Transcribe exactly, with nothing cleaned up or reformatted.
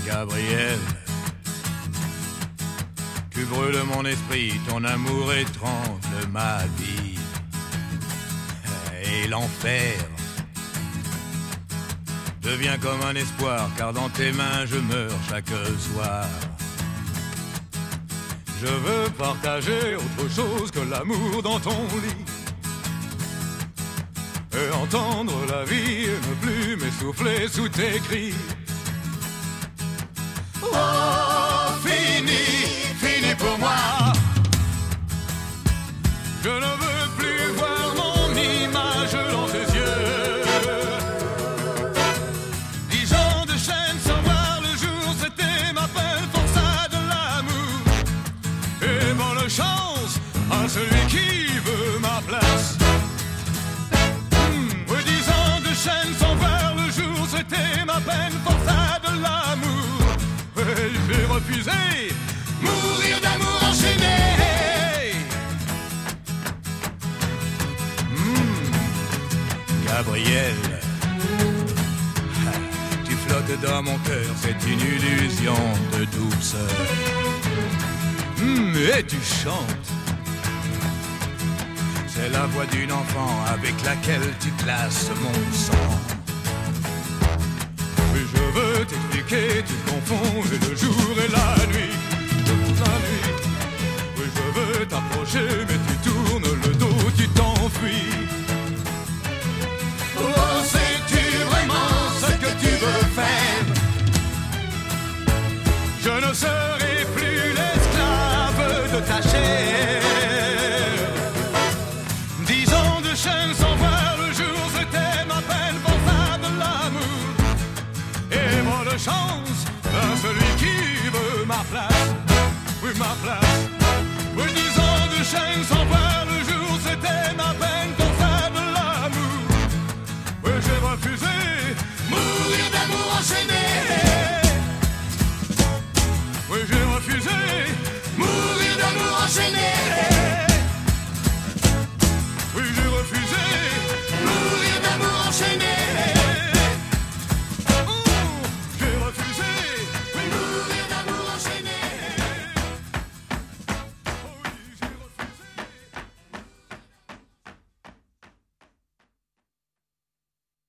Gabriel, tu brûles mon esprit, ton amour étrange ma vie. Et l'enfer devient comme un espoir, car dans tes mains je meurs chaque soir. Je veux partager autre chose que l'amour dans ton lit, et entendre la vie et ne plus m'essouffler sous tes cris. Oh, fini, fini pour moi. Je ne veux plus voir mon image dans tes yeux. Dix ans de chaîne sans voir le jour, c'était ma peine pour ça de l'amour. Et bonne chance à celui qui veut ma place. Mmh, oui, dix ans de chaîne sans voir le jour, c'était ma peine pour ça de l'amour. Et j'ai refusé mourir d'amour enchaîné. Gabriel, tu flottes dans mon cœur, c'est une illusion de douceur. Mmh, et tu chantes, c'est la voix d'une enfant avec laquelle tu glaces mon sang. Oui, je veux t'expliquer, tu confonds le jour et la nuit, toute la nuit. Oui, je veux t'approcher, mais tu tournes le dos, tu t'enfuis. Oh, sais-tu vraiment ce que tu veux faire? Je ne serai plus l'esclave de ta chair.